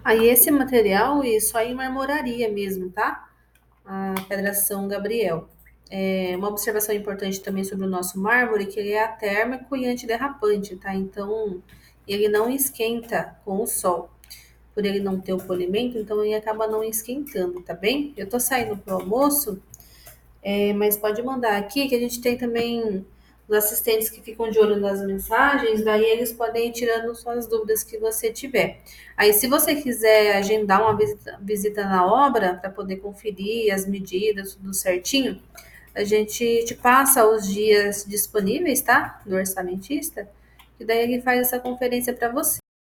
Aí esse material, isso aí em marmoraria mesmo, tá? A pedra São Gabriel. Uma observação importante também sobre o nosso mármore, que ele é atérmico e antiderrapante, tá? Então, ele não esquenta com o sol. Por ele não ter o polimento, então ele acaba não esquentando, tá bem? Eu tô saindo pro almoço, mas pode mandar aqui que a gente tem também os assistentes que ficam de olho nas mensagens, daí eles podem ir tirando suas dúvidas que você tiver. Aí, se você quiser agendar uma visita na obra para poder conferir as medidas, tudo certinho, a gente te passa os dias disponíveis, tá? Do orçamentista, e daí ele faz essa conferência para você.